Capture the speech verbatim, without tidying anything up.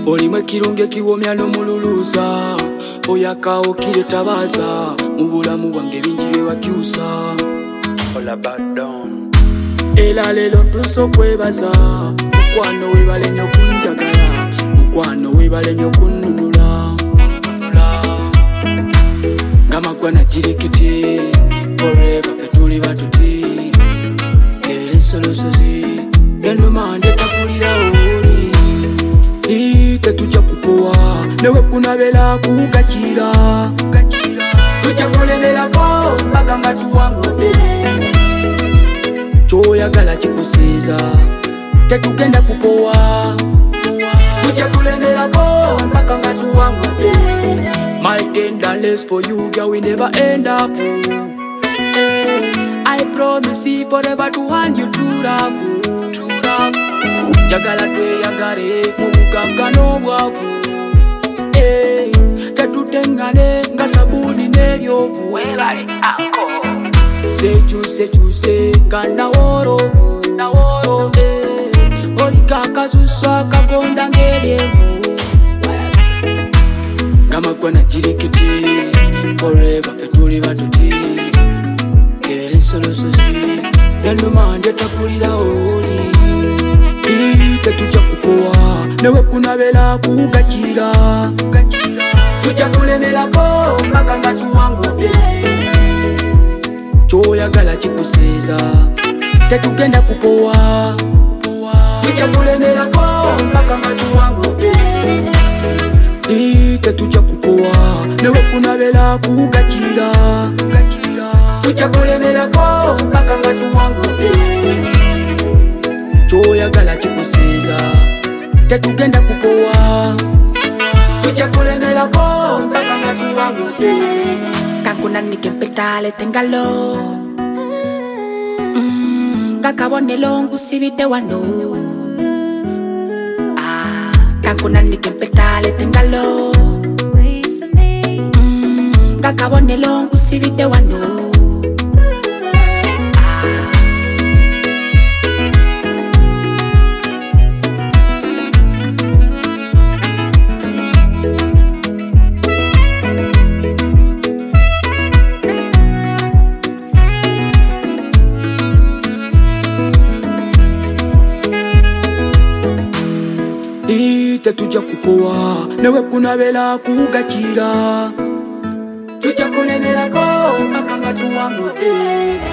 Olimwe kirunge kiwomya n'omululuusa oyakawo kiretabaza mu bulamu bwange bingi bye wakyusa era leero ntuuse okwebaza mukwano webale nnyo kunjagala mukwano webale nnyo kunnunula nga magwana jirikiti forever petuli batuti era ensolosozi enuma ndetakulira oli tetujja kupowa newe kunabela kugakira tujja kulemerako mpaka nga tuwangudde kyoyagala kikusiiza tetugenda kupowa tujja kulemerako mpaka nga tuwangudde my tenderness for you girl we never end up hey, I promise you forever to hand you true love jagala tweyagale mu bugagga n'obwavu hey, tetutengane nga sabuni n'ebyovu sekyusekyuse nga nawolovu hey, oliko akasusu akagonda ng'eryevu nga magwana jirikiti forever petuli batuti era ensolosozi enuma ndetakulira oli tetujja kupowa newe kunabela kugakira tujja kulemerako mpaka nga tuwangudde kyoyagala kikusiiza tetugenda kupowa tujja kulemerako mpaka nga tuwangudde tetujja kupowa newe kunabela kugakira tujja kulemerako mpaka nga tuwangudde kyoyagala kikusiiza tetugenda kupowa tujja kulemerako mpaka nga tuwangudde kankunanike mpetale tengalo nga kabonero ngusibidde wano kankunanike mpetale tengalo nga kabonero ngusibidde wano tetujja kupowa newe kunabela kugakira tujja kulemerako mpaka nga tuwangudde